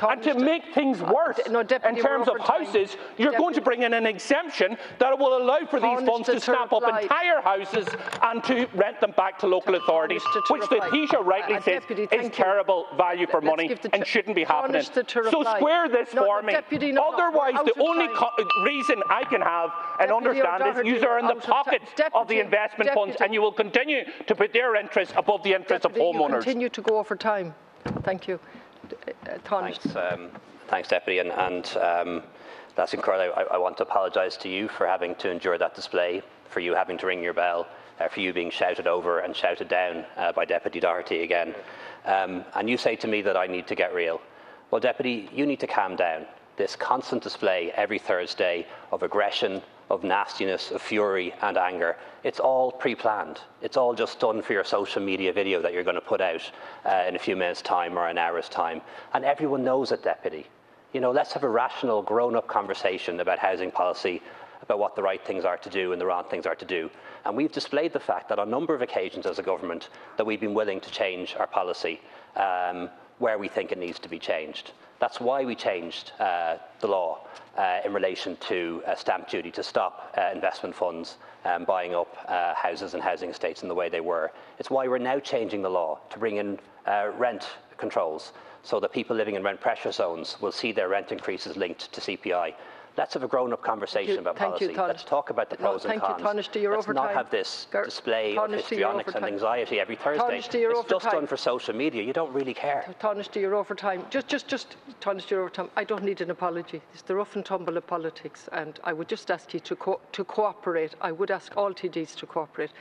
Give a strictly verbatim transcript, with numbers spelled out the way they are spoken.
and to make things worse uh, no, Deputy, in terms of houses, you're Deputy. going to bring in an exemption that will allow for these funds to, to snap reply. up entire houses and to rent them back to local to authorities, to, to which reply. the Taoiseach rightly uh, says Deputy, is terrible value for money and shouldn't be happening. So square this no, for no, me. Deputy, no, Otherwise, no, the only reason I can have and Deputy understand is you are in the pockets of, of the investment Deputy. funds, and you will continue to put their interests above the interests Deputy, of homeowners. You continue to go over time. Thank you. Uh, thanks, um, thanks, Deputy, and, and um, that's incredible. I, I want to apologise to you for having to endure that display, for you having to ring your bell, uh, for you being shouted over and shouted down uh, by Deputy Doherty again. Um, and you say to me that I need to get real. Well, Deputy, you need to calm down. This constant display every Thursday of aggression, of nastiness, of fury and anger, it's all pre-planned. It's all just done for your social media video that you're going to put out uh, in a few minutes' time or an hour's time. And everyone knows it, Deputy. You know, let's have a rational, grown-up conversation about housing policy, about what the right things are to do and the wrong things are to do. And we've displayed the fact that on a number of occasions as a government that we've been willing to change our policy um, where we think it needs to be changed. That's why we changed uh, the law uh, in relation to uh, stamp duty to stop uh, investment funds um, buying up uh, houses and housing estates in the way they were. It's why we're now changing the law to bring in uh, rent controls so that people living in rent pressure zones will see their rent increases linked to C P I. Let's have a grown-up conversation about thank policy. You, Let's talk about the pros no, and cons. You, Taoiseach, you're Let's over not time. have this Ger display Taoiseach, of histrionics and anxiety every Thursday. It's just done for social media. You don't really care. Taoiseach, you're over time. Just, just, just, Taoiseach, you're over time. I don't need an apology. It's the rough and tumble of politics, and I would just ask you to, co to cooperate. I would ask all T Ds to cooperate.